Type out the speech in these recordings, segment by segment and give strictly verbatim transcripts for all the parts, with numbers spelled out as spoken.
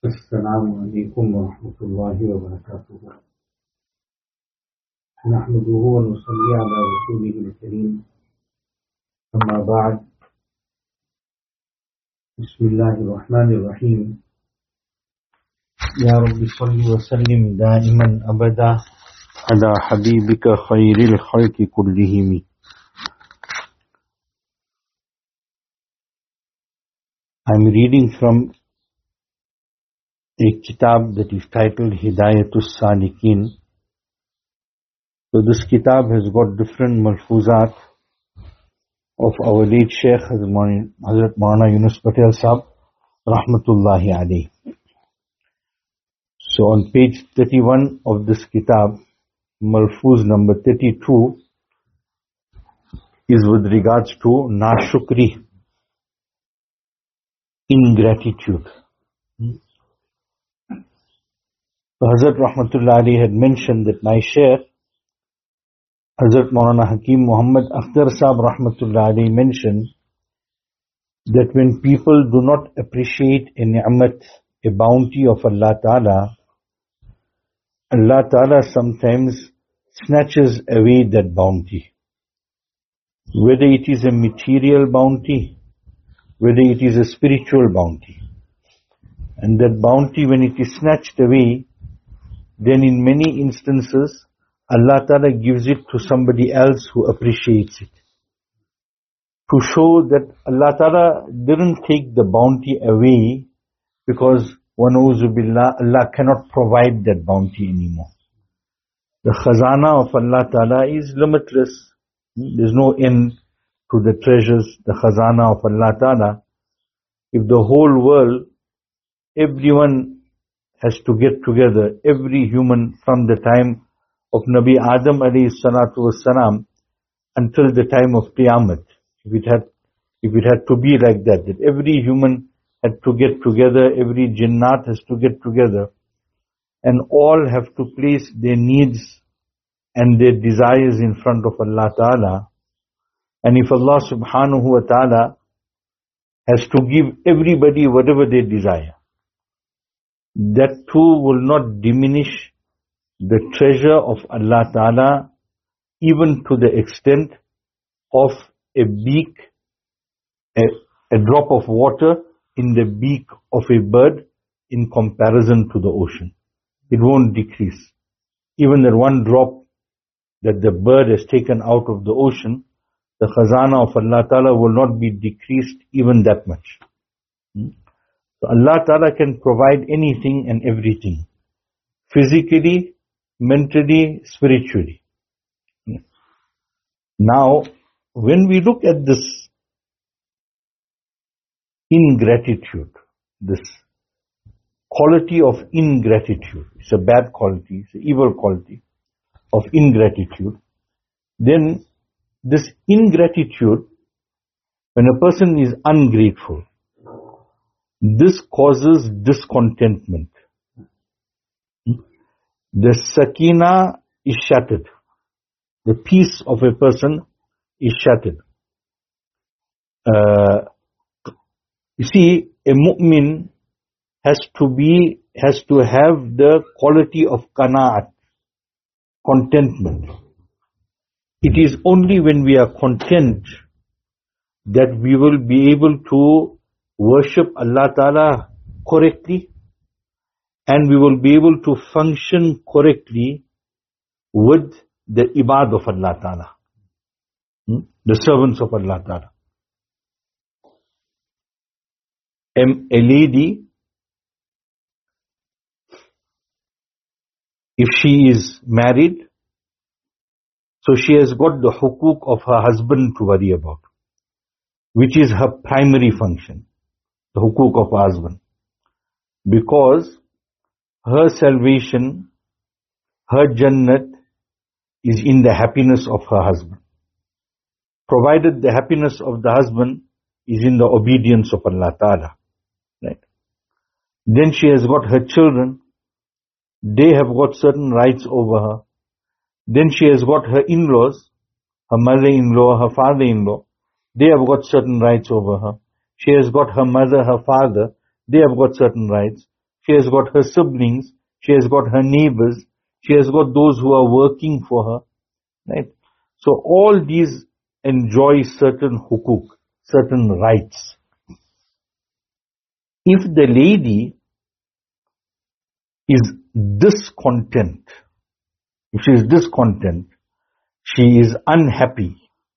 السلام عليكم ورحمة الله وبركاته. نحمده ونصلي على رسوله الكريم. أما بعد، بسم الله الرحمن الرحيم. يا رب صل وسلم دائما أبدا على حبيبك خير الخلق كلهم. I'm reading from a kitab that is titled Hidayatus Salikin. So this kitab has got different malfuzat of our late Sheikh Hazrat Maulana Yunus Patel Sahab Rahmatullahi alayhi. So on page thirty-one of this kitab, malfuz number thirty-two is with regards to nashukri, ingratitude. So Hazrat Rahmatullahi alayhi had mentioned that my Sheikh Hazrat Maulana Hakim Muhammad Akhtar Sahab Rahmatullahi alayhi mentioned that when people do not appreciate a ni'mat, a bounty of Allah Ta'ala, Allah Ta'ala sometimes snatches away that bounty. Whether it is a material bounty, whether it is a spiritual bounty. And that bounty, when it is snatched away, then in many instances, Allah Ta'ala gives it to somebody else who appreciates it. To show that Allah Ta'ala didn't take the bounty away because وَنَعُوذُ بِاللَّهِ, Allah cannot provide that bounty anymore. The khazana of Allah Ta'ala is limitless. There's no end to the treasures, the khazana of Allah Ta'ala. If the whole world, everyone has to get together, every human from the time of Nabi Adam alayhi salatu wassalam until the time of Qiyamah. If it had, if it had to be like that, that every human had to get together, every jinnat has to get together, and all have to place their needs and their desires in front of Allah Ta'ala. And if Allah subhanahu wa ta'ala has to give everybody whatever they desire, that too will not diminish the treasure of Allah Ta'ala even to the extent of a beak, a, a drop of water in the beak of a bird in comparison to the ocean. It won't decrease. Even that one drop that the bird has taken out of the ocean, the khazana of Allah Ta'ala will not be decreased even that much. So Allah Ta'ala can provide anything and everything. Physically, mentally, spiritually. Now, when we look at this ingratitude, this quality of ingratitude, it's a bad quality, it's an evil quality of ingratitude, then this ingratitude, when a person is ungrateful, this causes discontentment. The sakina is shattered. The peace of a person is shattered. Uh, you see, a mu'min has to be, has to have the quality of qanaat, contentment. It is only when we are content that we will be able to worship Allah Ta'ala correctly, and we will be able to function correctly with the ibad of Allah Ta'ala, hmm? the servants of Allah Ta'ala. Um, a lady, if she is married, so she has got the hukuk of her husband to worry about, which is her primary function, the hukuk of her husband. Because her salvation, her jannat is in the happiness of her husband. Provided the happiness of the husband is in the obedience of Allah Ta'ala. Right? Then she has got her children. They have got certain rights over her. Then she has got her in-laws, her mother-in-law, her father-in-law. They have got certain rights over her. She has got her mother, her father. They have got certain rights. she has got her siblings, she has got her neighbors, she has got those who are working for her, right? So all these enjoy certain hukuk, certain rights. If the lady is discontent, if she is discontent, she is unhappy,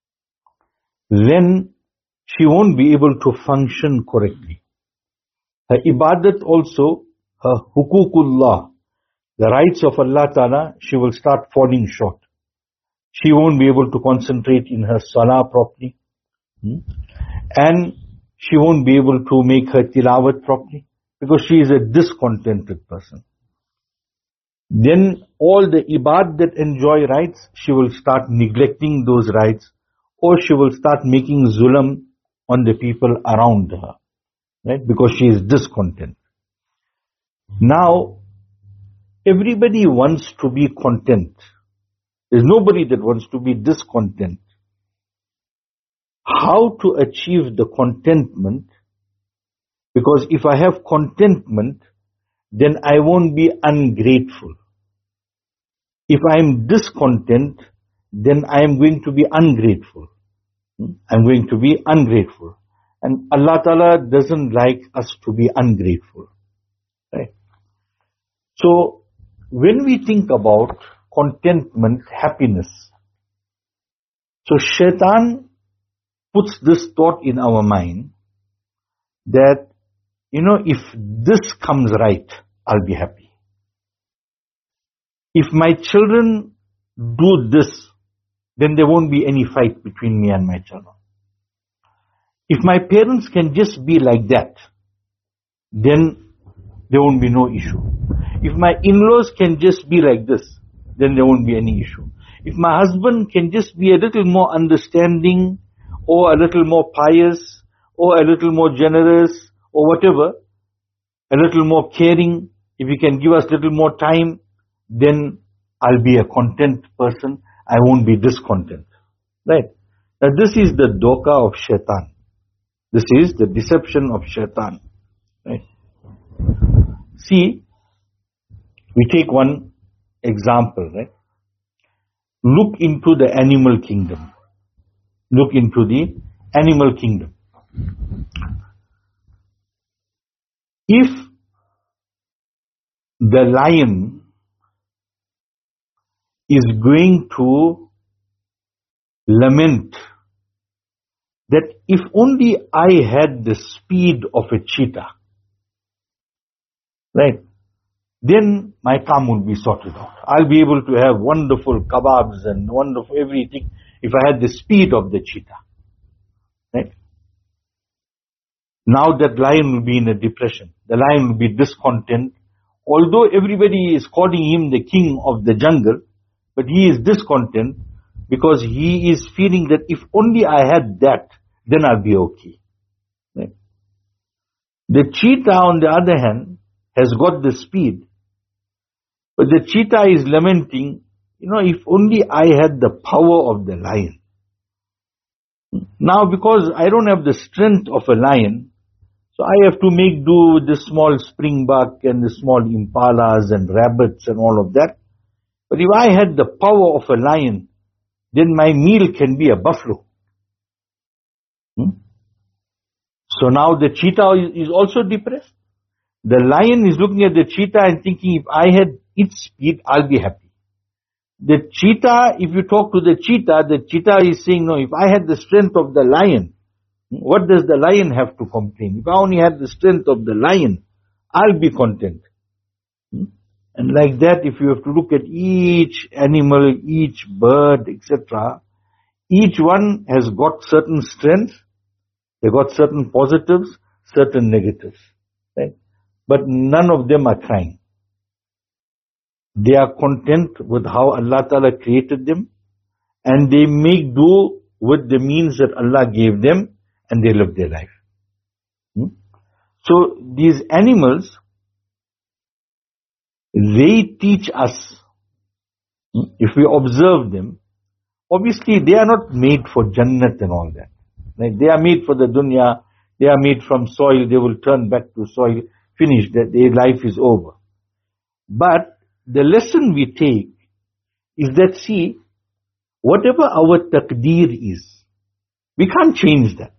then she won't be able to function correctly. Her ibadat also, her hukukullah, the rights of Allah Ta'ala, she will start falling short. She won't be able to concentrate in her salah properly. Hmm? And she won't be able to make her tilawat properly because she is a discontented person. Then all the ibad that enjoy rights, she will start neglecting those rights, or she will start making zulam on the people around her, right? Because she is discontent. Now, everybody wants to be content. There's nobody that wants to be discontent. How to achieve the contentment? Because if I have contentment, then I won't be ungrateful. If I am discontent, then I am going to be ungrateful. I'm going to be ungrateful. And Allah Ta'ala doesn't like us to be ungrateful. Right? So, when we think about contentment, happiness, so shaitan puts this thought in our mind that, you know, if this comes right, I'll be happy. If my children do this, then there won't be any fight between me and my children. If my parents can just be like that, then there won't be no issue. If my in-laws can just be like this, then there won't be any issue. If my husband can just be a little more understanding, or a little more pious, or a little more generous, or whatever, a little more caring, if he can give us a little more time, then I'll be a content person. I won't be discontent. Right? Now this is the doka of shaitan. This is the deception of shaitan. Right? See, we take one example, right? Look into the animal kingdom. Look into the animal kingdom. If the lion is going to lament that if only I had the speed of a cheetah, right, then my calm will be sorted out. I'll be able to have wonderful kebabs and wonderful everything if I had the speed of the cheetah. Right? Now that lion will be in a depression. The lion will be discontent. Although everybody is calling him the king of the jungle, but he is discontent because he is feeling that if only I had that, then I'll be okay. Right? The cheetah, on the other hand, has got the speed, but the cheetah is lamenting, you know, if only I had the power of the lion. Now, because I don't have the strength of a lion, so I have to make do with the small springbuck and the small impalas and rabbits and all of that. But if I had the power of a lion, then my meal can be a buffalo. Hmm? So now the cheetah is also depressed. The lion is looking at the cheetah and thinking, if I had its speed, I'll be happy. The cheetah, if you talk to the cheetah, the cheetah is saying, no, if I had the strength of the lion, what does the lion have to complain? If I only had the strength of the lion, I'll be content. And like that, if you have to look at each animal, each bird, et cetera, each one has got certain strengths, they got certain positives, certain negatives. Right? But none of them are crying. They are content with how Allah Ta'ala created them, and they make do with the means that Allah gave them, and they live their life. Hmm? So these animals, they teach us, if we observe them, obviously they are not made for Jannat and all that. Right? They are made for the dunya, they are made from soil, they will turn back to soil. finished, that their life is over. But the lesson we take is that, see, whatever our taqdeer is, we can't change that.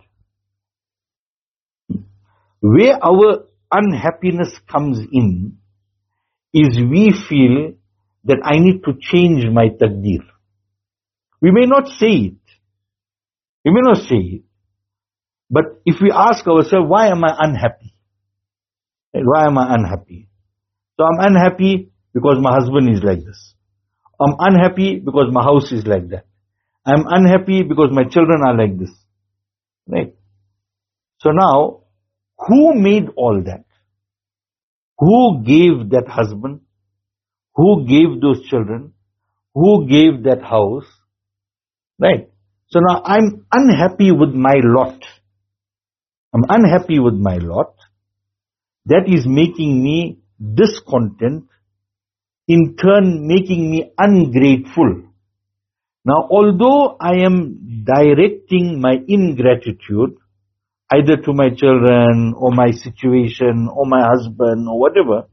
Where our unhappiness comes in is we feel that I need to change my taqdeer. We may not say it. We may not say it. But if we ask ourselves, why am I unhappy? Why am I unhappy? So I'm unhappy because my husband is like this. I'm unhappy because my house is like that. I'm unhappy because my children are like this. Right? So now, who made all that? Who gave that husband? Who gave those children? Who gave that house? Right? So now I'm unhappy with my lot. I'm unhappy with my lot. That is making me discontent, in turn making me ungrateful. Now, although I am directing my ingratitude either to my children or my situation or my husband or whatever,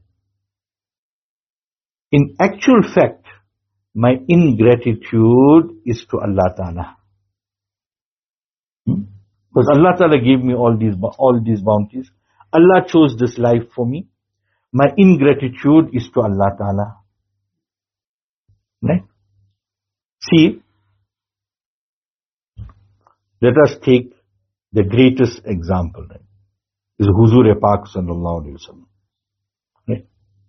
in actual fact, my ingratitude is to Allah Ta'ala. Hmm? Because Allah Ta'ala gave me all these, all these bounties. Allah chose this life for me. My ingratitude is to Allah Ta'ala. Right? See, let us take the greatest example, right? Is Huzur Pak Sallallahu Alaihi Wasallam. Right?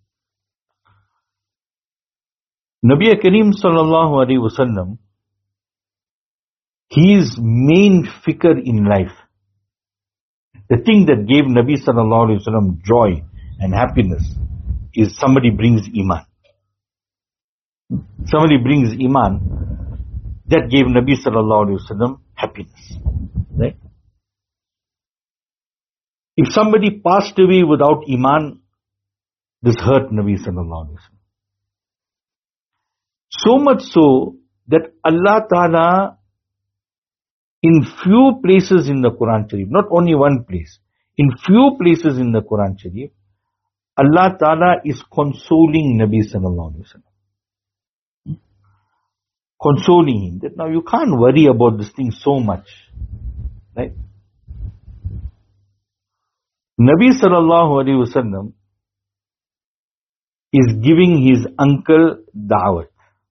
Nabi Kareem Sallallahu Alaihi Wasallam, his main fikr in life, the thing that gave Nabi Sallallahu Alaihi Wasallam joy and happiness, is somebody brings Iman. Somebody brings Iman, that gave Nabi Sallallahu Alaihi Wasallam happiness. Right? If somebody passed away without Iman, this hurt Nabi Sallallahu Alaihi Wasallam. So much so that Allah Ta'ala, in few places in the Quran Sharif, not only one place, in few places in the Quran Sharif, Allah Ta'ala is consoling Nabi Sallallahu Alaihi Wasallam. Consoling him, that now you can't worry about this thing so much. Right? Nabi Sallallahu Alaihi Wasallam is giving his uncle da'wat.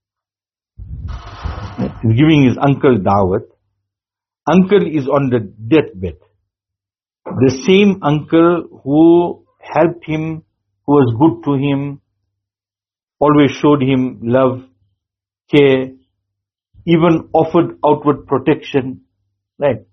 He's giving his uncle da'wat. Uncle is on the deathbed. The same uncle who helped him, who was good to him, always showed him love, care, even offered outward protection. Right?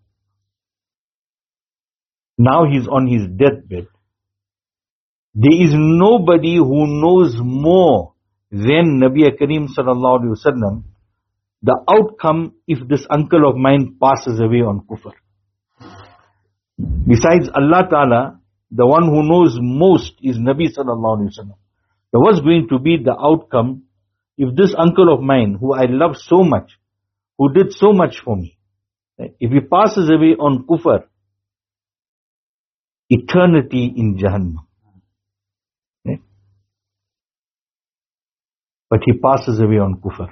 Now he's on his deathbed. There is nobody who knows more than Nabi Kareem Sallallahu Alaihi Wasallam the outcome if this uncle of mine passes away on kufr. Besides Allah Ta'ala, the one who knows most is Nabi Sallallahu Alaihi Wasallam. So what's going to be the outcome if this uncle of mine, who I love so much, who did so much for me, if he passes away on kufr, eternity in Jahannam. Right? But he passes away on kufr.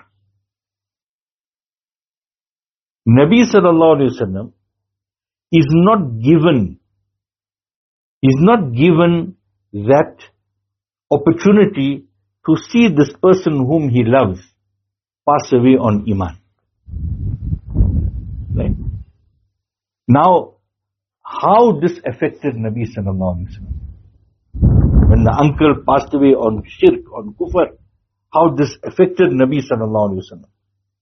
Nabi Sallallahu Alaihi Wasallam is not given, is not given that opportunity to see this person whom he loves pass away on Iman. Right? Now, how this affected Nabi Sallallahu Alaihi Wasallam? When the uncle passed away on shirk, on kufr, how this affected Nabi Sallallahu Alaihi Wasallam?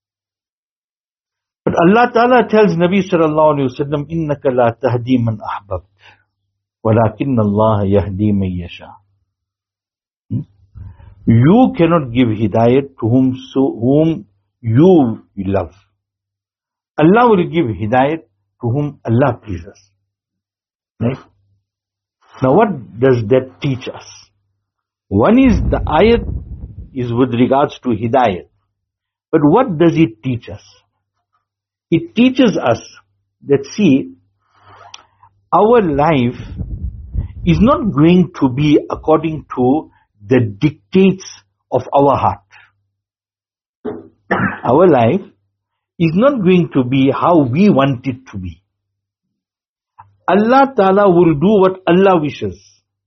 But Allah Ta'ala tells Nabi Sallallahu Alaihi Wasallam, إِنَّكَ لَا تَهْدِي مَنْ أَحْبَبْتَ وَلَكِنَّ اللَّهَ يَهْدِي مَنْ يَشَاءُ. You cannot give hidayat to whom, so, whom you love. Allah will give hidayat to whom Allah pleases. Right? Now what does that teach us? One is the ayat is with regards to hidayat. But what does it teach us? It teaches us that, see, our life is not going to be according to the dictates of our heart. Our life is not going to be how we want it to be. Allah Ta'ala will do what Allah wishes.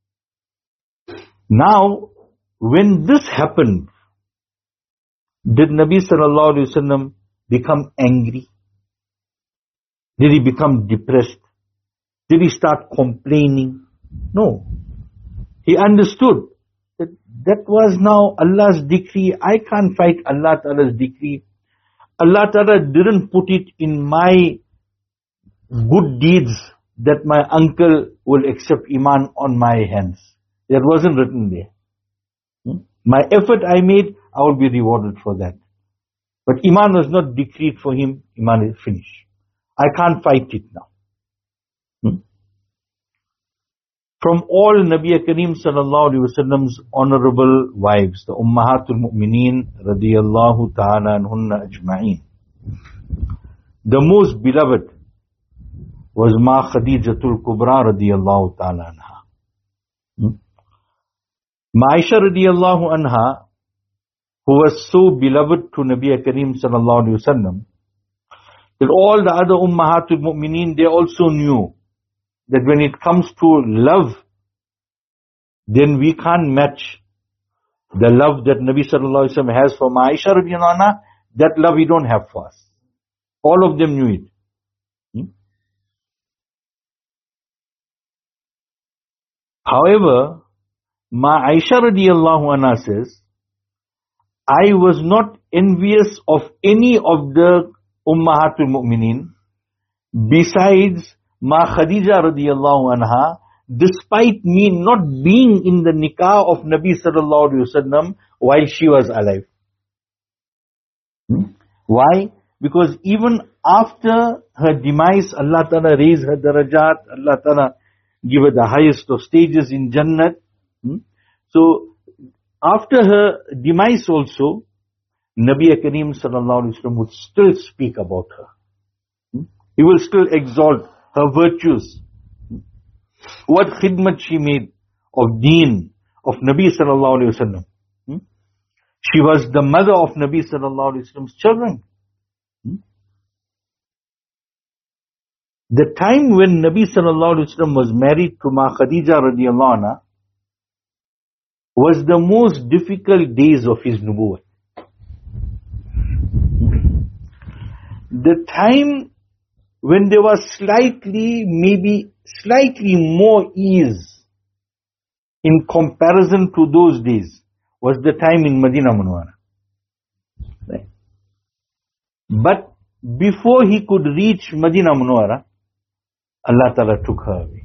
Now, when this happened, did Nabi Sallallahu Alaihi Wasallam become angry? Did he become depressed? Did he start complaining? No. He understood that that was now Allah's decree. I can't fight Allah Ta'ala's decree. Allah Ta'ala didn't put it in my good deeds that my uncle will accept Iman on my hands. That wasn't written there. Hmm? My effort I made, I will be rewarded for that. But Iman was not decreed for him. Iman is finished. I can't fight it now. Hmm? From all Nabi Kareem Sallallahu Alaihi Wasallam's honorable wives, the Ummahatul Mu'mineen radiyallahu ta'ala anhunna ajma'een, the most beloved was Ma Khadijatul Kubra radiyallahu ta'ala anha. Hmm? Ma Aisha radiyallahu anha, who was so beloved to Nabi Kareem Sallallahu Alaihi Wasallam, that all the other Ummahatul Mu'mineen, they also knew that when it comes to love, then we can't match the love that Nabi Sallallahu Alaihi Wasallam has for Aisha radiyallahu anha. That love we don't have for us. All of them knew it. Hmm? However, Ma Aisha radiyallahu anha says, I was not envious of any of the Ummahatul Mu'mineen besides Ma Khadija radiyallahu anha, despite me not being in the nikah of Nabi Sallallahu Alaihi Wasallam while she was alive. Hmm? Why? Because even after her demise, Allah Ta'ala raised her darajat, Allah Ta'ala give her the highest of stages in Jannat. Hmm? So, after her demise also, Nabi Kareem Sallallahu Alaihi Wasallam would still speak about her. Hmm? He will still exalt her virtues. Hmm? What khidmat she made of deen, of Nabi Sallallahu Alaihi Wasallam. Hmm? She was the mother of Nabi Sallallahu Alaihi Wasallam's children. Hmm? The time when Nabi Sallallahu Alaihi Wasallam was married to Ma Khadija radiyallahu anha was the most difficult days of his nubuwwat. The time when there was slightly, maybe slightly more ease in comparison to those days was the time in Madinah Munawwara. Right? But before he could reach Madinah Munawwara, Allah Ta'ala took her away.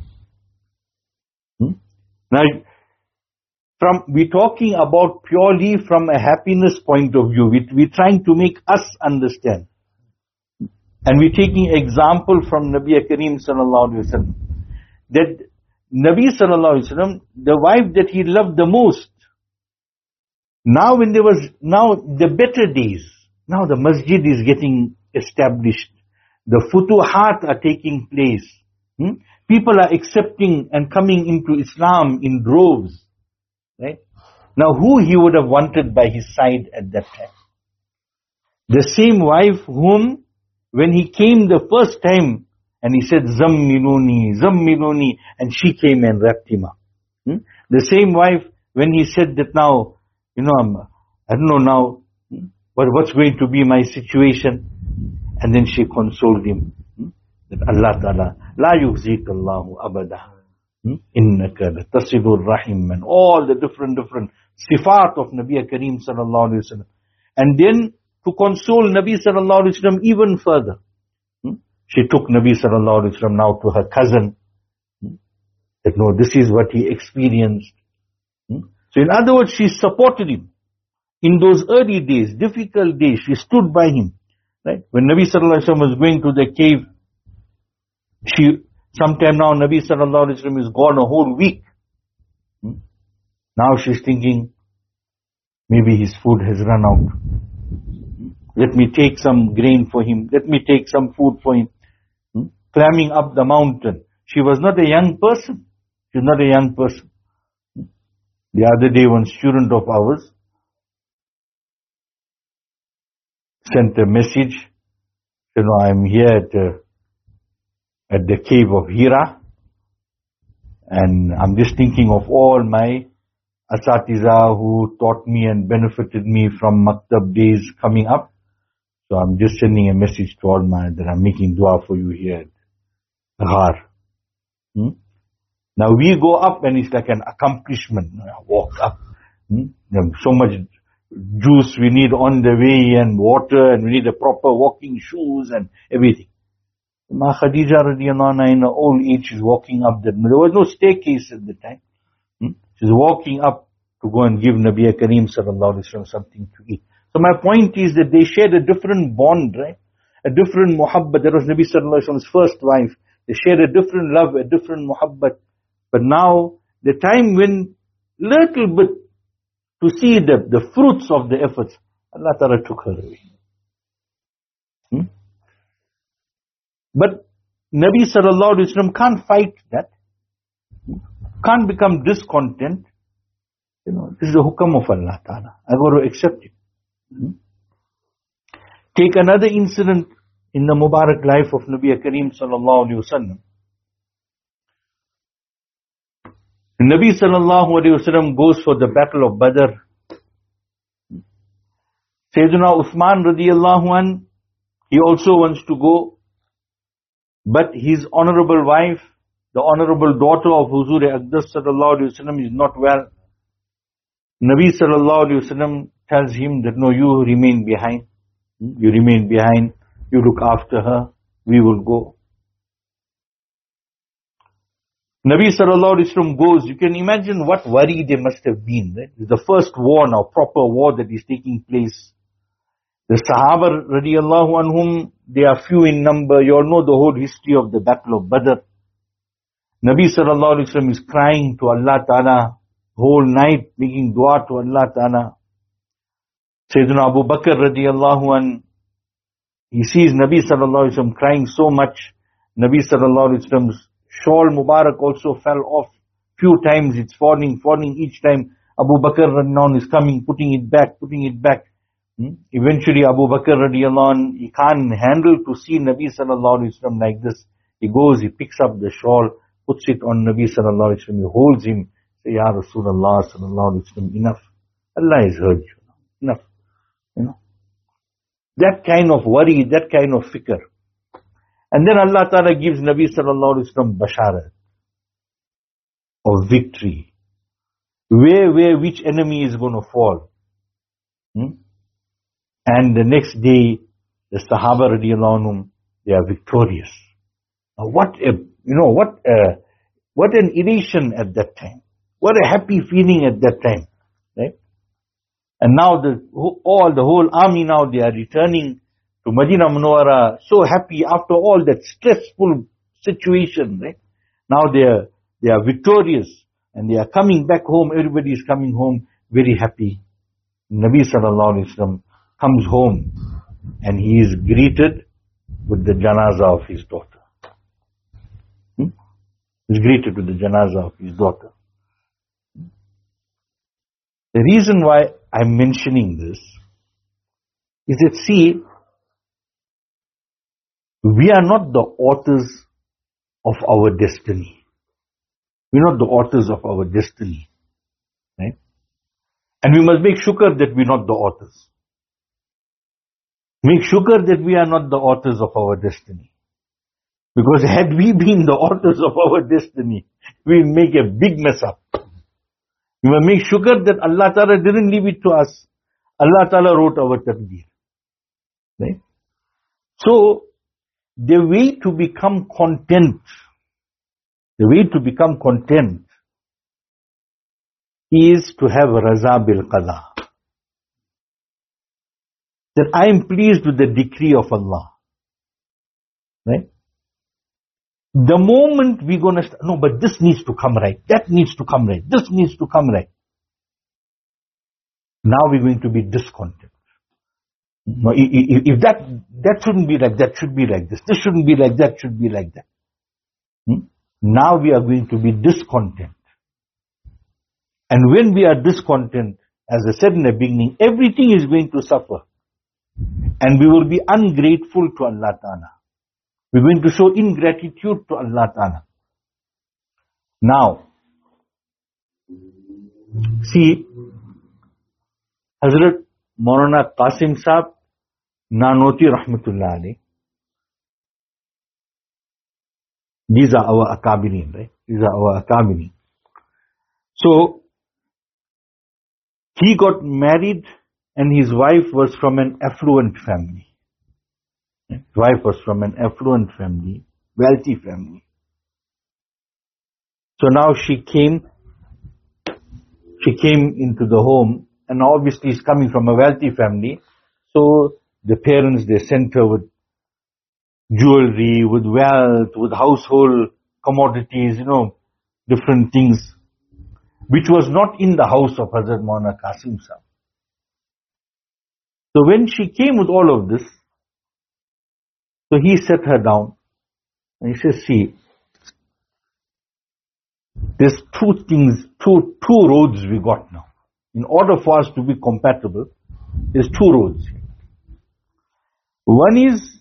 Hmm? Now, from we're talking about purely from a happiness point of view. We, we're trying to make us understand. And we're taking example from Nabi Kareem Sallallahu Alaihi Wasallam. That Nabi Sallallahu Alaihi Wasallam, the wife that he loved the most, now when there was, now the better days, now the masjid is getting established. The futuhat are taking place. Hmm? People are accepting and coming into Islam in droves. Right? Now who he would have wanted by his side at that time? The same wife whom, when he came the first time and he said, Zammiluni, Zammiluni, and she came and wrapped him up. Hmm? The same wife, when he said that now, you know, I'm, I don't know now, hmm? what, what's going to be my situation? And then she consoled him. Hmm? That Allah Ta'ala, La yukhzik Allahu abada. Innaka latasilur rahim, and all the different, different sifat of Nabi Kareem Sallallahu Alaihi Wasallam. And then to console Nabi Sallallahu Alaihi Wasallam even further, hmm? she took Nabi Sallallahu Alaihi Wasallam now to her cousin. Hmm? That no, this is what he experienced. Hmm? So in other words, she supported him. In those early days, difficult days, she stood by him. Right? When Nabi Sallallahu Alaihi Wasallam was going to the cave, she sometime now Nabi Sallallahu Alaihi Wasallam is gone a whole week. Hmm? Now she's thinking, maybe his food has run out. Hmm? Let me take some grain for him. Let me take some food for him. Hmm? Climbing up the mountain. She was not a young person. She's not a young person. The other day, one student of ours sent a message, you know, I'm here at, uh, at the cave of Hira, and I'm just thinking of all my asatiza who taught me and benefited me from Maktab days coming up. So I'm just sending a message to all my, that I'm making dua for you here at Ghar. Hmm? Now we go up and it's like an accomplishment. Walk up. Hmm? So much juice we need on the way and water, and we need a proper walking shoes and everything. Ma Khadija radiallahu anha in her old age is walking up there. There was no staircase at the time. Hmm? She's walking up to go and give Nabi Kareem sallallahu alaihi wasallam something to eat. So my point is that they shared a different bond, right? A different muhabbat. That was Nabi sallallahu alaihi wasallam's first wife. They shared a different love, a different muhabbat. But now, the time when little bit to see the, the fruits of the efforts, Allah Ta'ala took her away. Hmm? But Nabi sallallahu alaihi wasallam can't fight that. Can't become discontent. You know, this is the hukam of Allah Ta'ala. I got to accept it. Hmm? Take another incident in the Mubarak life of Nabi Kareem sallallahu alaihi wasallam. Nabi sallallahu alaihi wasallam goes for the battle of Badr. Sayyidina Uthman radiallahu an, he also wants to go, but his honorable wife, the honorable daughter of Huzur Aqdas sallallahu alaihi wasallam, is not well. Nabi sallallahu alaihi wasallam tells him that no, you remain behind. You remain behind. You look after her. We will go. Nabi sallallahu alaihi wasallam goes. You can imagine what worry they must have been. Right? It's the first war now, proper war that is taking place. The Sahaba radiallahu anhum, they are few in number. You all know the whole history of the battle of Badr. Nabi sallallahu alaihi wasallam is crying to Allah Ta'ala whole night, making dua to Allah Ta'ala. Sayyidina Abu Bakr radiallahu an, he sees Nabi sallallahu alaihi wasallam crying so much. Nabi sallallahu alaihi wasallam's shawl Mubarak also fell off. Few times it's falling, falling each time. Abu Bakr radiallahu an is coming, putting it back, putting it back. Hmm? Eventually Abu Bakr radiallahu an, he can't handle to see Nabi sallallahu alaihi wasallam like this. He goes, he picks up the shawl, puts it on Nabi sallallahu alaihi wasallam, he holds him, say, Ya Rasulullah sallallahu alaihi wasallam, enough. Allah has heard you. Enough. You know. That kind of worry, that kind of fikr. And then Allah Ta'ala gives Nabi sallallahu alaihi wasallam basharat of victory. Where, where, which enemy is going to fall. Hmm? And the next day, the Sahaba radiallahu anhum, they are victorious. Now what a, you know, what a, what an elation at that time. What a happy feeling at that time. Right? And now the, all, the whole army now, they are returning to Madinah Munawwara, so happy after all that stressful situation, right? Now they are, they are victorious and they are coming back home. Everybody is coming home very happy. Nabi sallallahu alaihi wasallam comes home and he is greeted with the janaza of his daughter. Hmm? He's greeted with the janaza of his daughter. The reason why I'm mentioning this is that, see, we are not the authors of our destiny. We're not the authors of our destiny. Right? And we must make shukr that we're not the authors. Make shukr that we are not the authors of our destiny. Because had we been the authors of our destiny, we'll make a big mess up. We must make shukr that Allah Ta'ala didn't leave it to us. Allah Ta'ala wrote our taqdeer. Right? So, the way to become content, the way to become content is to have raza bil qada. That I am pleased with the decree of Allah. Right? The moment we're going to, st- no, but this needs to come right, that needs to come right, this needs to come right. Now we're going to be discontent. No, if, if that, that shouldn't be like that, should be like this. This shouldn't be like that, should be like that. Hmm? now we are going to be discontent. And when we are discontent, as I said in the beginning, everything is going to suffer. And we will be ungrateful to Allah Ta'ala. We're going to show ingratitude to Allah Ta'ala. Now, see, Hazrat Maulana Qasim Sahib Nanoti Rahmatullah alayhi, these are our Akabirin, right? These are our Akabirin. So, he got married and his wife was from an affluent family. His wife was from an affluent family, wealthy family. So now she came, she came into the home, and obviously is coming from a wealthy family. So the parents, they sent her with jewelry, with wealth, with household commodities, you know, different things, which was not in the house of Hazrat Maulana Qasim Sahib. So when she came with all of this, so he set her down and he says, see, there's two things, two, two roads we got now. In order for us to be compatible, there's two roads. One is,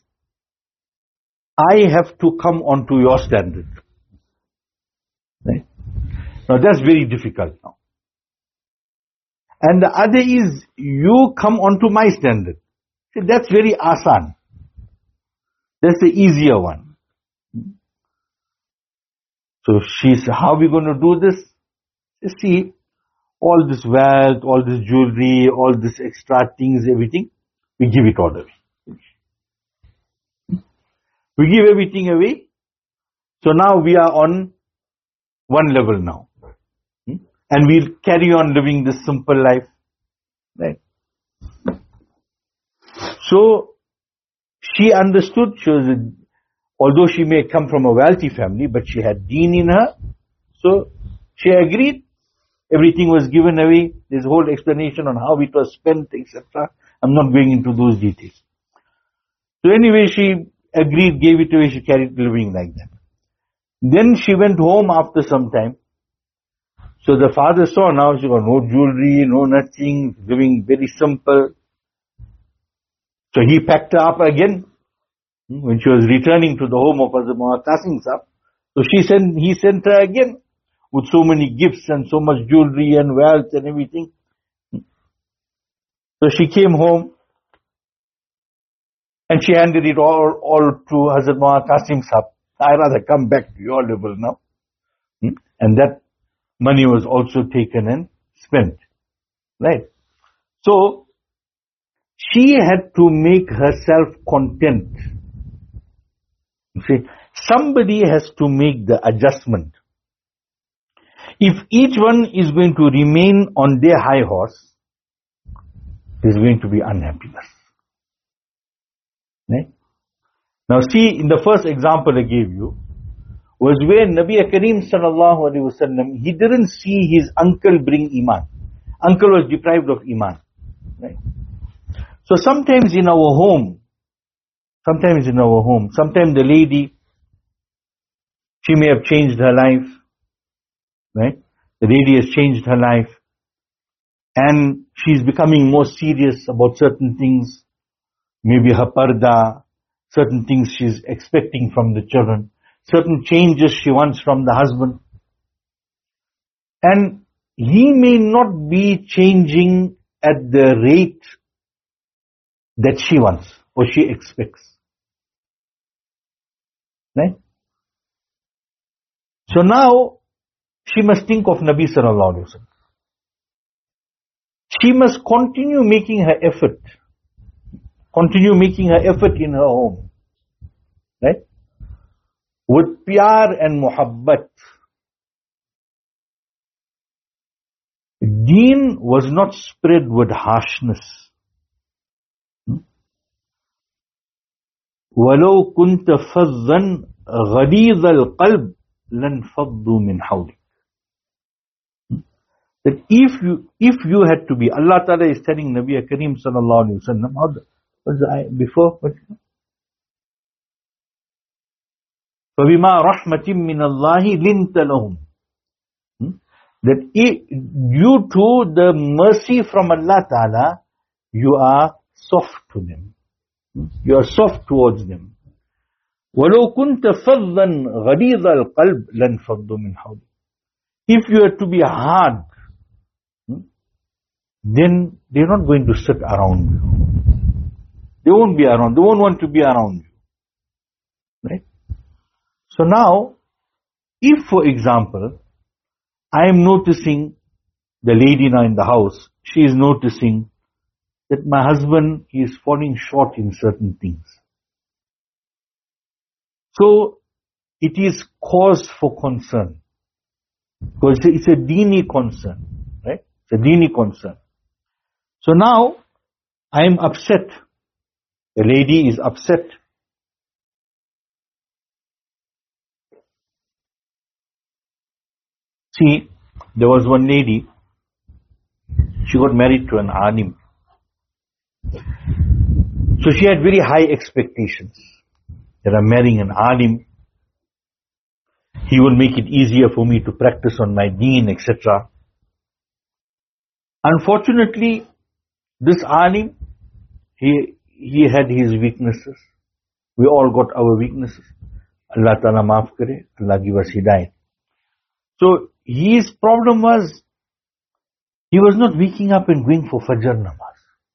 I have to come onto your standard. Right? Now that's very difficult now. And the other is, you come onto my standard. See, that's very asan. That's the easier one. So she said, how are we going to do this? You see, all this wealth, all this jewelry, all this extra things, everything, we give it all away. We give everything away. So now we are on one level now. And we'll carry on living this simple life. Right? So, she understood, she was a, although she may come from a wealthy family, but she had deen in her. So, she agreed. Everything was given away. There's a whole explanation on how it was spent, et cetera. I'm not going into those details. So anyway, she agreed, gave it away, she carried living like that. Then she went home after some time. So the father saw now she got no jewelry, no nothing, living very simple. So he packed her up again when she was returning to the home of Hazrat Maulana Qasim Sahib. So she sent, he sent her again with so many gifts and so much jewelry and wealth and everything. So she came home and she handed it all, all to Hazrat Maulana Qasim Sahib. I rather come back to your level now. And that money was also taken and spent. Right? So, she had to make herself content. You see, somebody has to make the adjustment. If each one is going to remain on their high horse, there's going to be unhappiness. Right? Now see, in the first example I gave you, was where Nabi Kareem sallallahu alaihi wasallam, he didn't see his uncle bring iman. Uncle was deprived of iman. Right? So sometimes in our home, sometimes in our home, sometimes the lady, she may have changed her life. Right? The lady has changed her life. And she's becoming more serious about certain things. Maybe her parda, certain things she's expecting from the children. Certain changes she wants from the husband. And he may not be changing at the rate that she wants or she expects. Right? So now, she must think of Nabi sallallahu alaihi wasallam. She must continue making her effort. Continue making her effort in her home. Right? With pyar and muhabbat. Deen was not spread with harshness. وَلَوْ كُنْتَ فَظًّا غَلِيظَ الْقَلْبِ لَانْفَضُّوا مِنْ حَوْلِكَ. That if you, if you had to be, Allah Ta'ala is telling Nabi Kareem sallallahu alayhi wa sallam, how the, what's the ayah before? What? فَبِمَا رَحْمَةٍ مِّنَ اللَّهِ لِنْتَ لَهُمْ. That it, due to the mercy from Allah Ta'ala, you are soft to them. You are soft towards them. وَلَوْ كُنْتَ فَضًّا غَلِيظَ الْقَلْبِ لَانْفَضُّوا مِنْ حَوْلِكَ. If you are to be hard, then they're not going to sit around you. They won't be around. They won't want to be around you. Right? So now, if for example, I am noticing the lady now in the house, she is noticing that my husband is falling short in certain things. So, it is cause for concern. Because it's a deeni concern. Right? It's a deeni concern. So now, I am upset. The lady is upset. See, there was one lady, she got married to an alim. So she had very high expectations. That I'm marrying an alim, he will make it easier for me to practice on my deen, et cetera. Unfortunately, this alim, he, he had his weaknesses. We all got our weaknesses. Allah Ta'ala maaf kare, Allah give us hidayat. So, his problem was, he was not waking up and going for Fajr namaz.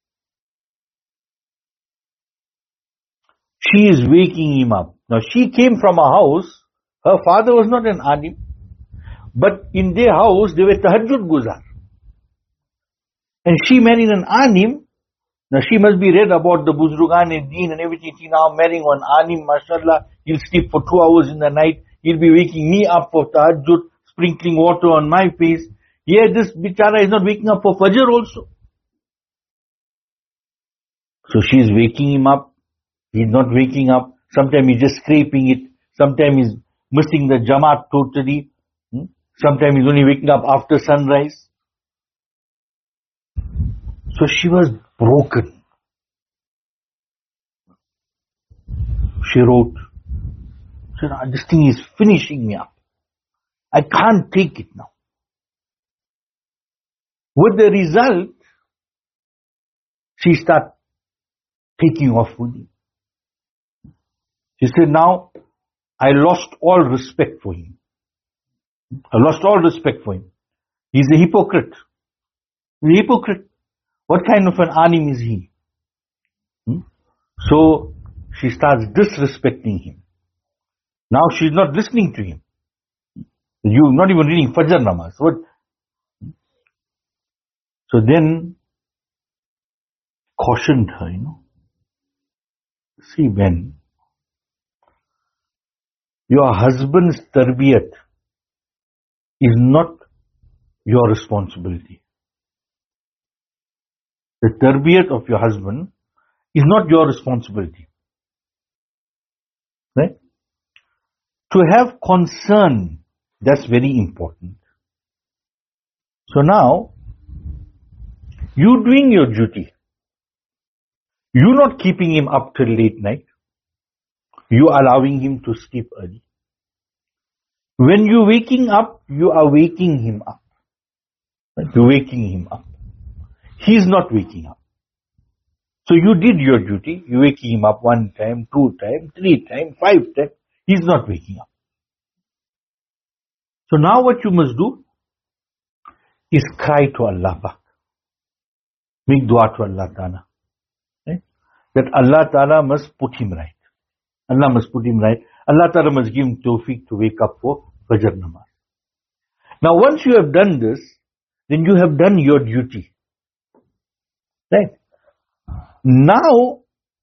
She is waking him up. Now, she came from a house, her father was not an alim, but in their house, they were tahajjud guzar. And she married an alim. Now, she must be read about the Buzrugan-e-Deen and everything. She now marrying one alim, mashallah, he'll sleep for two hours in the night, he'll be waking me up for tahajjud, sprinkling water on my face. Here, this bichara is not waking up for Fajr also. So she is waking him up. He is not waking up. Sometimes he's just scraping it. Sometimes he's missing the Jamaat totally. Sometimes he's only waking up after sunrise. So she was broken. She wrote, she said, this thing is finishing me up. I can't take it now. With the result, she started taking off with him. She said, now, I lost all respect for him. I lost all respect for him. He's a hypocrite. He's a hypocrite. What kind of an alim is he? Hmm? So, she starts disrespecting him. Now she's not listening to him. You're not even reading Fajr namaz. What? So then, cautioned her, you know. See, when your husband's tarbiyat is not your responsibility. The tarbiyat of your husband is not your responsibility. Right? To have concern, that's very important. So now, you doing your duty. You not keeping him up till late night. You allowing him to sleep early. When you waking up, you are waking him up. Right? You're waking him up. He's not waking up. So you did your duty. You waking him up one time, two times, three times, five times. He's not waking up. So now what you must do is cry to Allah Pak. Make dua to Allah Ta'ala. Right? That Allah Ta'ala must put him right. Allah must put him right. Allah Ta'ala must give him tawfiq to wake up for Fajr namaz. Now once you have done this, then you have done your duty. Right? Now,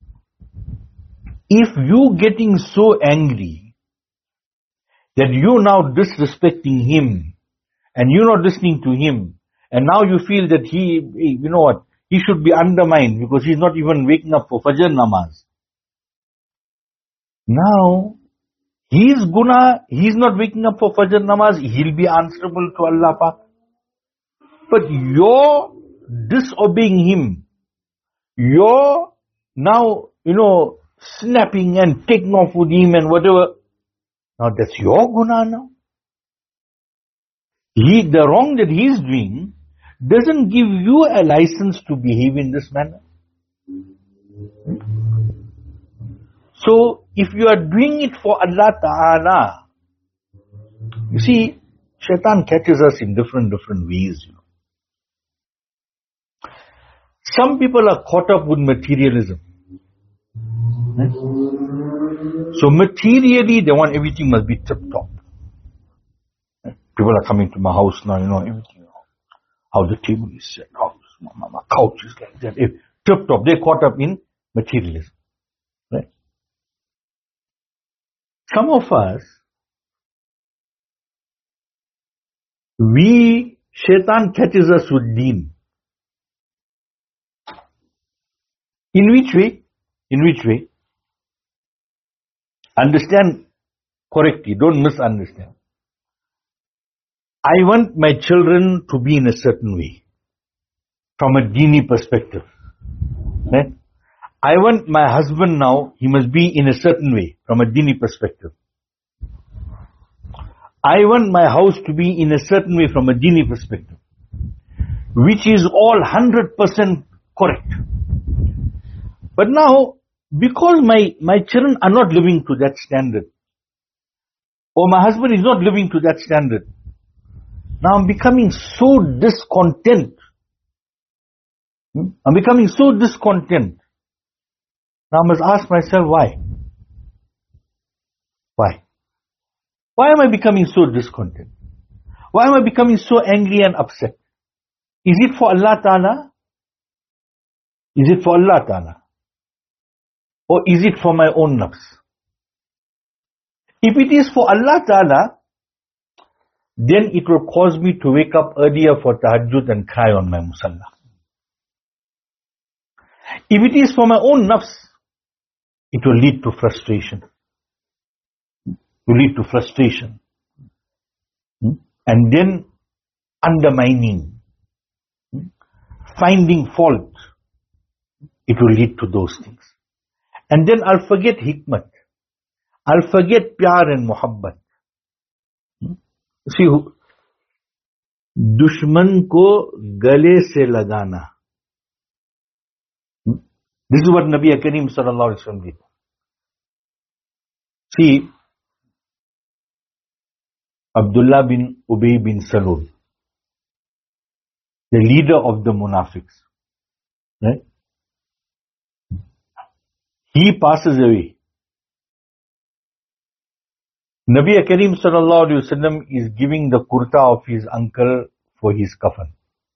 if you getting so angry that you now disrespecting him and you're not listening to him, and now you feel that he, you know what, he should be undermined because he's not even waking up for Fajr namaz. Now, his guna, he's not waking up for Fajr namaz, he'll be answerable to Allah Pak. But you're disobeying him. You're now, you know, snapping and taking off with him and whatever. Now that's your guna now. He, the wrong that he is doing doesn't give you a license to behave in this manner. So, if you are doing it for Allah Ta'ala, you see, Shaitan catches us in different, different ways, you know. Some people are caught up with materialism. So materially, they want everything must be tip-top. People are coming to my house now, you know, everything, how the table is set, how my couch is like that. Tip-top, they're caught up in materialism. Right? Some of us, we, Shaitan catches us with deen. In which way? In which way? Understand correctly, don't misunderstand. I want my children to be in a certain way, from a deeni perspective. Right? I want my husband now, he must be in a certain way, from a deeni perspective. I want my house to be in a certain way from a deeni perspective, which is all one hundred percent correct. But now, because my, my children are not living to that standard, or my husband is not living to that standard, now I'm becoming so discontent. I'm becoming so discontent. Now I must ask myself, why? Why? Why am I becoming so discontent? Why am I becoming so angry and upset? Is it for Allah Ta'ala? Is it for Allah Ta'ala? Or is it for my own nafs? If it is for Allah Ta'ala, then it will cause me to wake up earlier for tahajjud and cry on my musalla. If it is for my own nafs, it will lead to frustration. It will lead to frustration. And then undermining, finding fault, it will lead to those things. And then I'll forget hikmat. I'll forget pyar and muhabbat. See, dushman ko gale se lagana. This is what Nabi Kareem sallallahu alaihi wasallam did. See, Abdullah bin Ubay bin Salul, the leader of the munafiqs, right? He passes away. Nabi Kareem sallallahu alaihi wasallam is giving the kurta of his uncle for his kafan.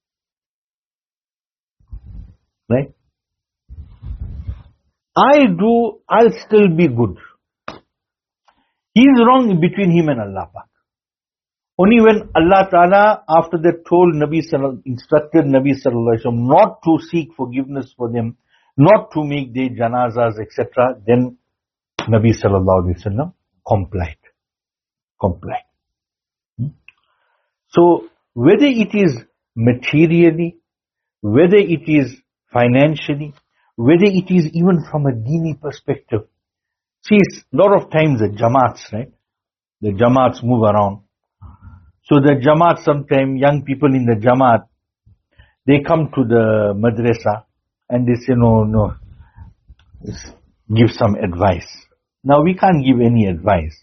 Right? I do, I'll still be good. He's wrong between him and Allah Pak. Only when Allah Ta'ala, after that, told Nabi sallallahu, instructed Nabi sallallahu alaihi wasallam not to seek forgiveness for them, not to make their janazas, et cetera, then Nabi sallallahu alaihi wasallam complied. Complied. Hmm? So, whether it is materially, whether it is financially, whether it is even from a deeni perspective. See, a lot of times the jamaats, right? The jamaats move around. So the jamaat, sometimes young people in the jamaat, they come to the madrasa and they say, no, no, give some advice. Now we can't give any advice.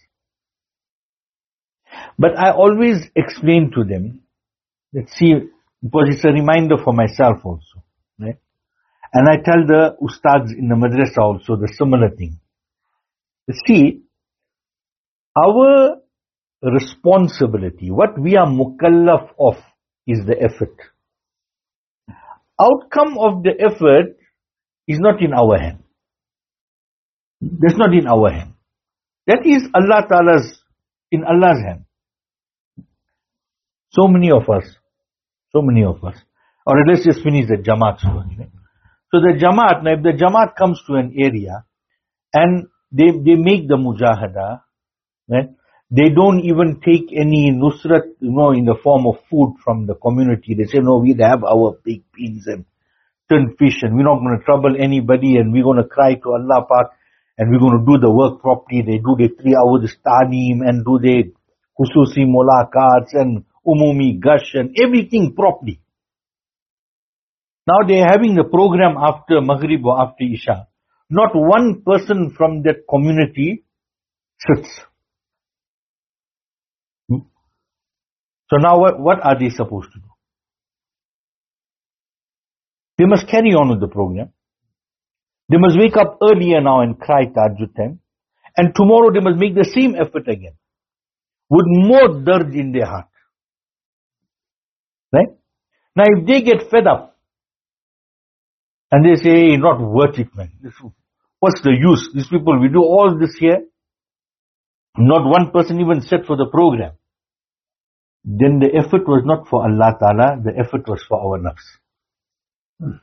But I always explain to them that, see, because it's a reminder for myself also, right? And I tell the ustads in the madrasa also the similar thing. See, our responsibility, what we are mukallaf of, is the effort. Outcome of the effort is not in our hand. That's not in our hand. That is Allah Ta'ala's, in Allah's hand. So many of us, so many of us. Alright, let's just finish the Jamaat story. Right? So the Jamaat, now if the Jamaat comes to an area and they, they make the mujahada, right? They don't even take any nusrat, you know, in the form of food from the community. They say, no, we have our big beans and tin fish and we're not going to trouble anybody and we're going to cry to Allah Pak and we're going to do the work properly. They do the three hours taneem and do the khususi mulaqats and umumi gush and everything properly. Now they're having the program after Maghrib or after Isha. Not one person from that community sits. So now what, what are they supposed to do? They must carry on with the program. They must wake up earlier now and cry tahajjud time. And tomorrow they must make the same effort again. With more dard in their heart. Right? Now if they get fed up, and they say, hey, not worth it, man. This, what's the use? These people, we do all this here. Not one person even set for the program. Then the effort was not for Allah Ta'ala, the effort was for our nafs.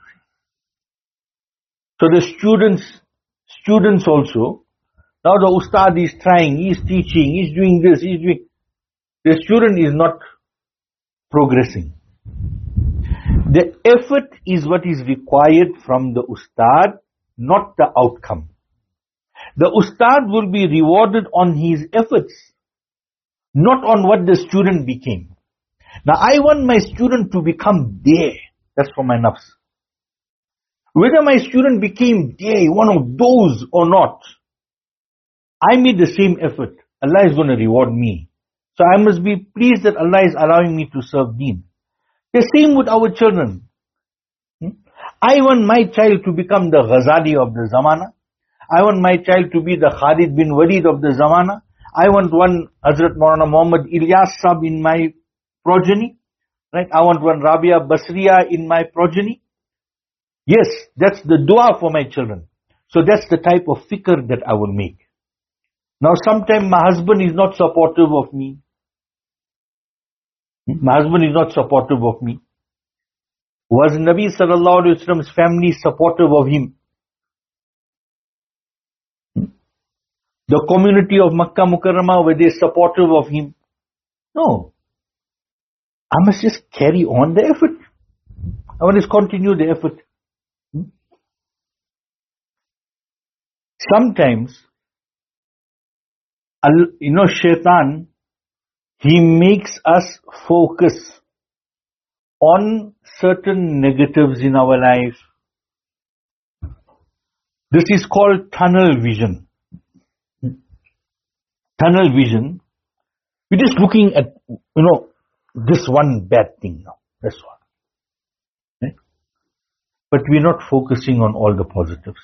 So the students, students also, now the ustad is trying, he is teaching, he is doing this, he is doing. The student is not progressing. The effort is what is required from the ustad, not the outcome. The ustad will be rewarded on his efforts, not on what the student became. Now I want my student to become there. That's for my nafs. Whether my student became there, one of those or not, I made the same effort. Allah is going to reward me. So I must be pleased that Allah is allowing me to serve deen. The same with our children. I want my child to become the Ghazali of the Zamana. I want my child to be the Khalid bin Walid of the Zamana. I want one Hazrat Maulana Muhammad Ilyas Sahib in my progeny. Right? I want one Rabia Basriya in my progeny. Yes, that's the dua for my children. So that's the type of fikr that I will make. Now sometimes my husband is not supportive of me. My husband is not supportive of me. Was Nabi Sallallahu Alaihi Wasallam's family supportive of him? The community of Makkah Mukarramah, were they supportive of him? No. I must just carry on the effort. I must just continue the effort. Sometimes, you know, shaitan, he makes us focus on certain negatives in our life. This is called tunnel vision. Tunnel vision. We're just looking at, you know, this one bad thing now. That's all. Right? But we're not focusing on all the positives.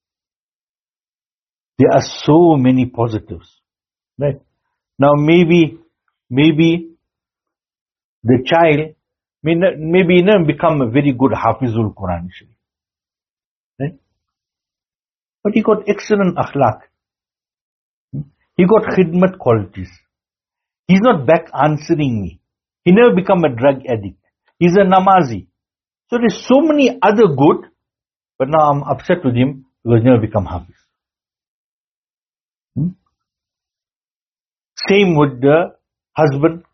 There are so many positives. Right? Now maybe, maybe the child may not, maybe not become a very good Hafizul Quran. Right? But he got excellent akhlaq. He got khidmat qualities. He's not back answering me. He never become a drug addict. He's a namazi. So there's so many other good, but now I'm upset with him because he never become Hafiz. Hmm? Same with the husband.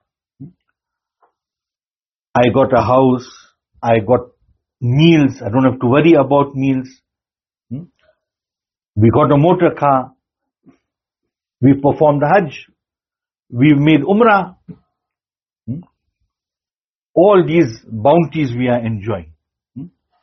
I got a house. I got meals. I don't have to worry about meals. Hmm? We got a motor car. We performed the Hajj. We've made Umrah. Hmm? All these bounties we are enjoying. Hmm?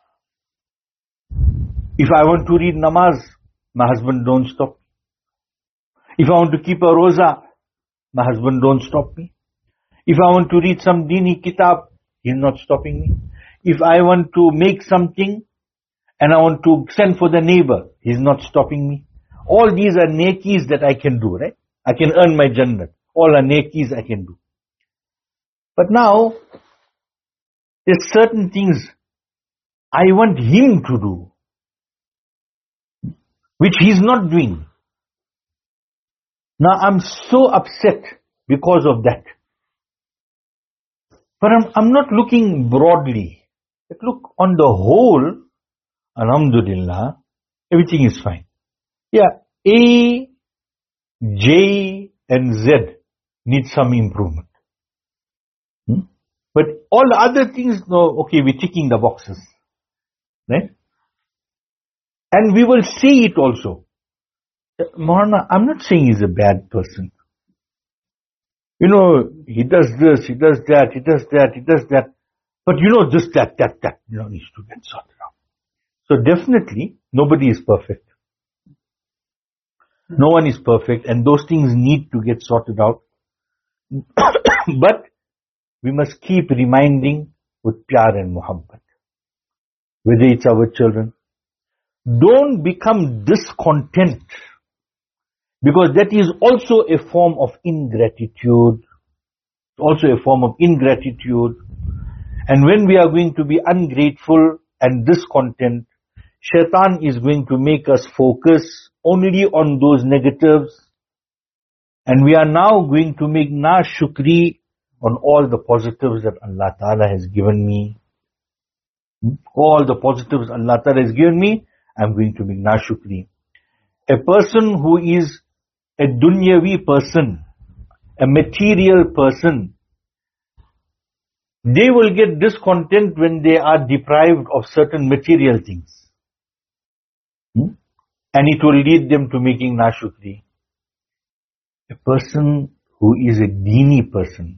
If I want to read namaz, my husband don't stop. If I want to keep a roza, my husband don't stop me. If I want to read some dini kitab, he's not stopping me. If I want to make something and I want to send for the neighbor, he's not stopping me. All these are nekis that I can do, right? I can earn my Jannat. All are nekis I can do. But now, there's certain things I want him to do, which he's not doing. Now I'm so upset because of that. But I'm, I'm not looking broadly. But look, on the whole, alhamdulillah, everything is fine. Yeah, A, J, and Z need some improvement. Hmm? But all the other things, no, okay, we're ticking the boxes. Right? And we will see it also. Maulana, I'm not saying he's a bad person. You know, he does this, he does that, he does that, he does that. But you know, just that, that, that, you know, needs to get sorted out. So definitely, nobody is perfect. No one is perfect, and those things need to get sorted out. But we must keep reminding with pyar and muhabbat. Whether it's our children. Don't become discontent, because that is also a form of ingratitude. Also a form of ingratitude. And when we are going to be ungrateful and discontent, Shaitan is going to make us focus only on those negatives. And we are now going to make na-shukri on all the positives that Allah Ta'ala has given me. All the positives Allah Ta'ala has given me, I'm going to make na-shukri. A person who is a dunyavi person, a material person, they will get discontent when they are deprived of certain material things. Hmm? And it will lead them to making na-shukri. A person who is a deeni person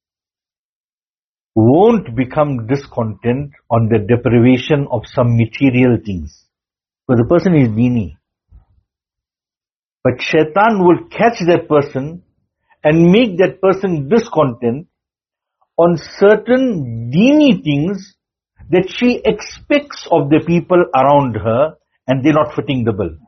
won't become discontent on the deprivation of some material things. Because the person is deeni. But Shaitan will catch that person and make that person discontent on certain deeni things that she expects of the people around her, and they're not fitting the bill.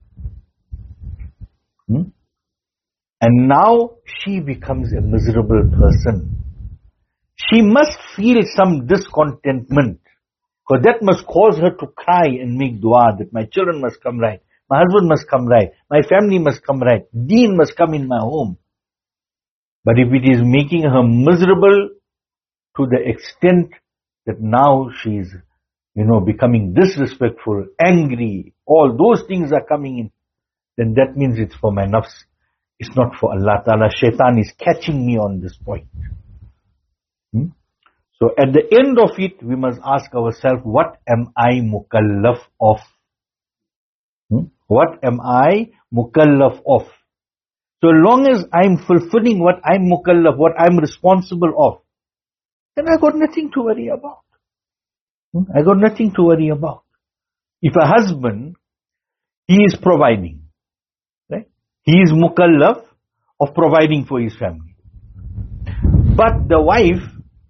Hmm? And now she becomes a miserable person. She must feel some discontentment, because that must cause her to cry and make dua that my children must come right, my husband must come right, my family must come right, deen must come in my home. But if it is making her miserable to the extent that now she's, you know, becoming disrespectful, angry, all those things are coming in, then that means it's for my nafs. It's not for Allah Ta'ala. Shaitan is catching me on this point. Hmm? So at the end of it, we must ask ourselves, what am I mukallaf of? Hmm? What am I mukallaf of? So long as I'm fulfilling what I'm mukallaf, what I'm responsible of, then I got nothing to worry about. Hmm? I got nothing to worry about. If a husband, he is providing, right? He is mukallaf of providing for his family. But the wife,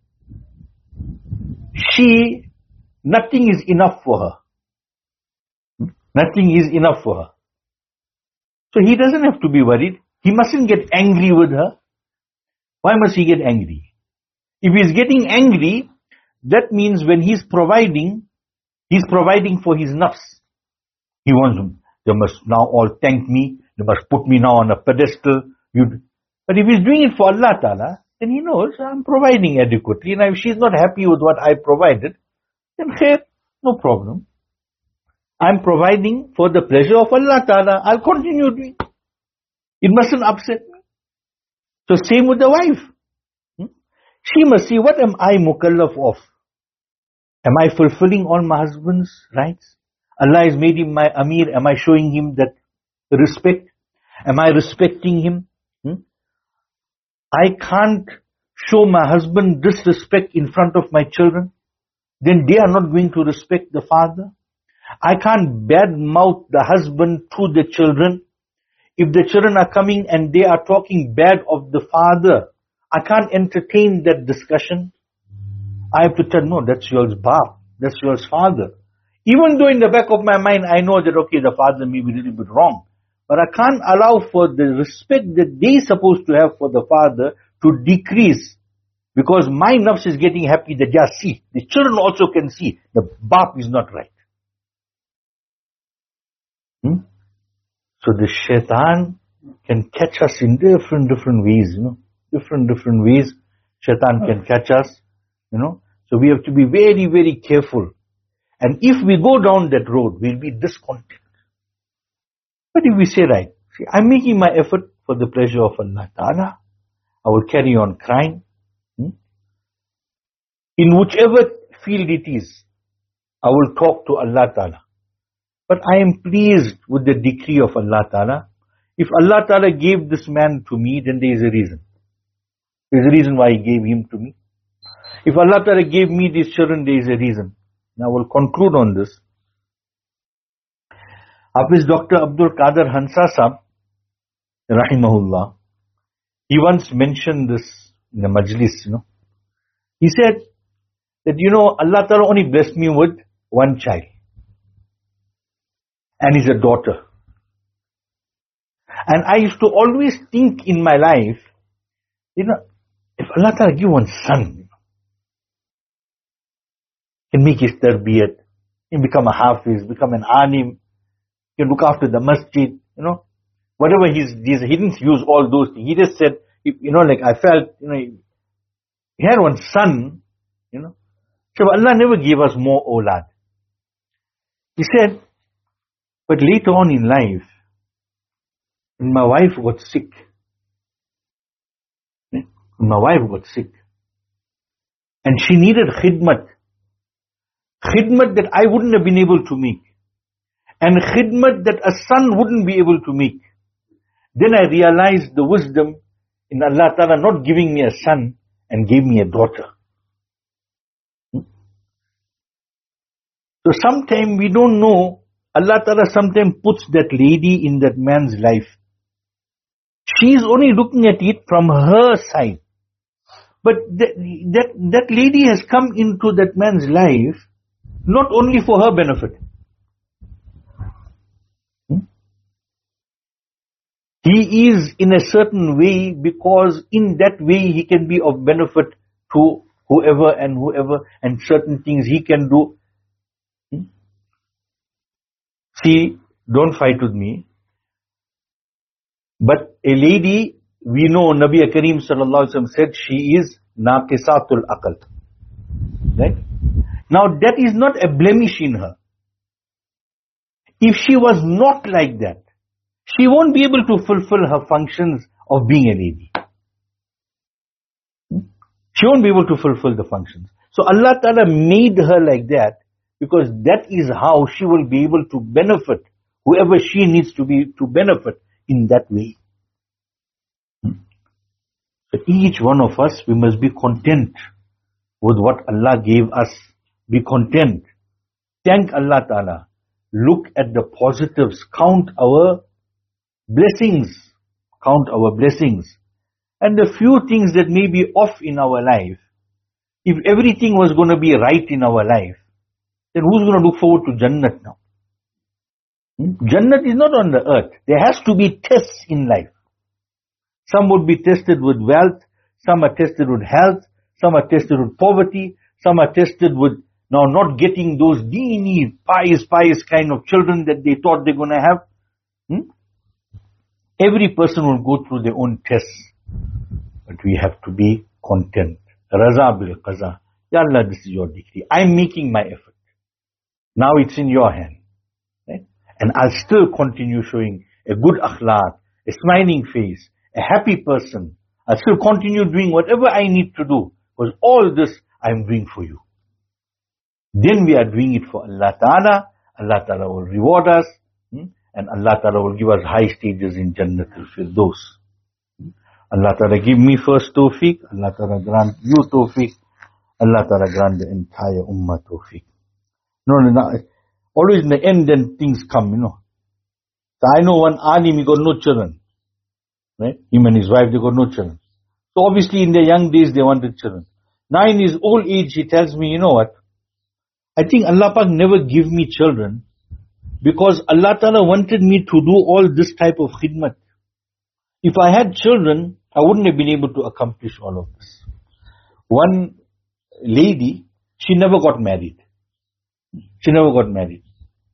she, nothing is enough for her. Nothing is enough for her. So he doesn't have to be worried. He mustn't get angry with her. Why must he get angry? If he's getting angry, that means when he's providing, he's providing for his nafs. He wants them. They must now all thank me. They must put me now on a pedestal. You, but if he's doing it for Allah Ta'ala, then he knows I'm providing adequately. And if she's not happy with what I provided, then khair, no problem. I'm providing for the pleasure of Allah Ta'ala. I'll continue doing it. It mustn't upset me. So same with the wife. Hmm? She must see, what am I mukallaf of? Am I fulfilling all my husband's rights? Allah has made him my Amir. Am I showing him that respect? Am I respecting him? Hmm? I can't show my husband disrespect in front of my children. Then they are not going to respect the father. I can't badmouth the husband to the children. If the children are coming and they are talking bad of the father, I can't entertain that discussion. I have to tell, no, that's your baap, that's your father. Even though in the back of my mind I know that, okay, the father may be a little bit wrong, but I can't allow for the respect that they're supposed to have for the father to decrease, because my nafs is getting happy that, yeah, see, the children also can see the baap is not right. Hmm? So the shaitan can catch us in different, different ways, you know, different, different ways. Shaitan can catch us, you know. So we have to be very, very careful. And if we go down that road, we'll be discontent. But if we say, right, see, I'm making my effort for the pleasure of Allah Ta'ala, I will carry on crying. Hmm? In whichever field it is, I will talk to Allah Ta'ala. But I am pleased with the decree of Allah Ta'ala. If Allah Ta'ala gave this man to me, then there is a reason. There is a reason why He gave him to me. If Allah Ta'ala gave me these children, there is a reason. Now we'll conclude on this. Hafiz Doctor Abdul Qadir Hansa Sahab, Rahimahullah, he once mentioned this in the majlis, you know. He said that, you know, Allah Ta'ala only blessed me with one child. And he's a daughter. And I used to always think in my life, you know, if Allah Ta'ala give one son, you know, can make his tarbiyat, can become a hafiz, become an alim, can look after the masjid, you know, whatever he's, he's he didn't use all those things. He just said, you know, like I felt, you know, he had one son, you know. So Allah never gave us more awlad. He said, but later on in life, when my wife got sick, when my wife got sick, and she needed khidmat, khidmat that I wouldn't have been able to make, and khidmat that a son wouldn't be able to make, then I realized the wisdom in Allah Ta'ala not giving me a son and gave me a daughter. So sometimes we don't know, Allah Ta'ala sometimes puts that lady in that man's life. She is only looking at it from her side. But that, that, that lady has come into that man's life not only for her benefit. Hmm? He is in a certain way because in that way he can be of benefit to whoever and whoever, and certain things he can do. Hmm? See, don't fight with me. But a lady, we know Nabi Kareem Sallallahu Alaihi Wasallam said she is naqisatul aqal. Right? Now that is not a blemish in her. If she was not like that, she won't be able to fulfill her functions of being a lady. She won't be able to fulfill the functions. So Allah Ta'ala made her like that because that is how she will be able to benefit whoever she needs to be to benefit in that way. So each one of us, we must be content with what Allah gave us. Be content. Thank Allah Ta'ala. Look at the positives. Count our blessings. Count our blessings. And the few things that may be off in our life, if everything was going to be right in our life, then who's going to look forward to Jannat now? Hmm? Jannat is not on the earth. There has to be tests in life. Some would be tested with wealth, some are tested with health, some are tested with poverty, some are tested with now not getting those deeny, pious, pious kind of children that they thought they're going to have. Hmm? Every person will go through their own tests. But we have to be content. Raza bil qaza. Ya Allah, this is your decree. I'm making my effort. Now it's in your hand. Right? And I'll still continue showing a good akhlaq, a smiling face, a happy person. I'll still continue doing whatever I need to do. Because all this I'm doing for you. Then we are doing it for Allah Ta'ala. Allah Ta'ala will reward us. Hmm? And Allah Ta'ala will give us high stages in Jannatul Firdaus. Allah Ta'ala give me first tawfiq. Allah Ta'ala grant you tawfiq. Allah Ta'ala grant the entire ummah tawfiq. No, no, no. Always in the end then things come, you know. So I know one alim, he got no children. Right? Him and his wife, they got no children. So obviously in their young days they wanted children. Now in his old age he tells me, you know what? I think Allah Pak never give me children because Allah Ta'ala wanted me to do all this type of khidmat. If I had children, I wouldn't have been able to accomplish all of this. One lady, she never got married. She never got married.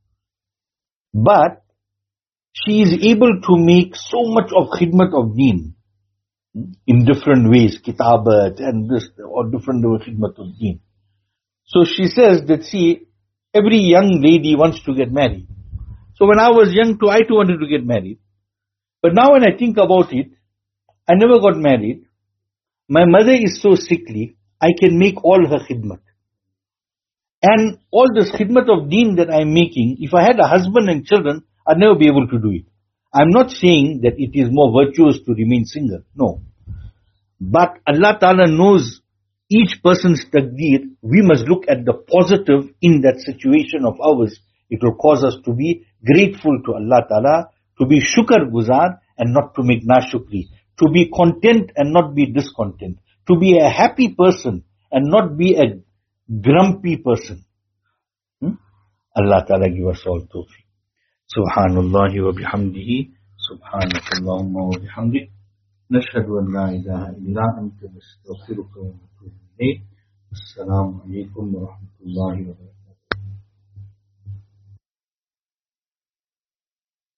But she is able to make so much of khidmat of deen in different ways, kitabat and this, or different khidmat of deen. So she says that, see, every young lady wants to get married. So when I was young too, I too wanted to get married. But now when I think about it, I never got married. My mother is so sickly, I can make all her khidmat. And all this khidmat of deen that I'm making, if I had a husband and children, I'd never be able to do it. I'm not saying that it is more virtuous to remain single. No. But Allah Ta'ala knows each person's taqdeer. We must look at the positive in that situation of ours. It will cause us to be grateful to Allah Ta'ala, to be shukr guzar and not to make nashukri, to be content and not be discontent, to be a happy person and not be a grumpy person. Hmm? Allah Ta'ala give us all tawfiq. Subhanallah wa bihamdihi, subhanakallahumma wa bihamdik, nashhadu an la ilaha illa anta nastaghfiruka wa natubu ilayk. Assalamu alaikum wa rahmatullahi wa barakatuh.